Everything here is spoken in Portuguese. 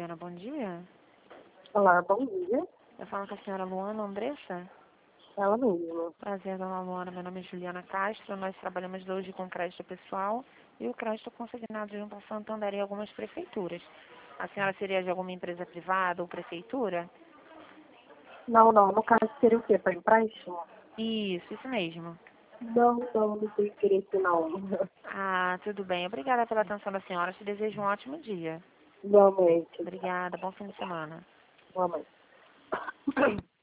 Sena, bom dia. Olá, bom dia. Eu falo com a senhora Luana Andressa. Ela mesma. Prazer, dona Luana. Meu nome é Juliana Castro. Nós trabalhamos hoje com crédito pessoal e o crédito consignado junto ao Santander e algumas prefeituras. A senhora seria de alguma empresa privada ou prefeitura? Não, no caso seria o quê? Para empréstimo? Isso mesmo. Não tenho interesse não. Ah, tudo bem. Obrigada pela atenção da senhora. Te desejo um ótimo dia. Igualmente. Obrigada. Bom fim de semana. Igualmente.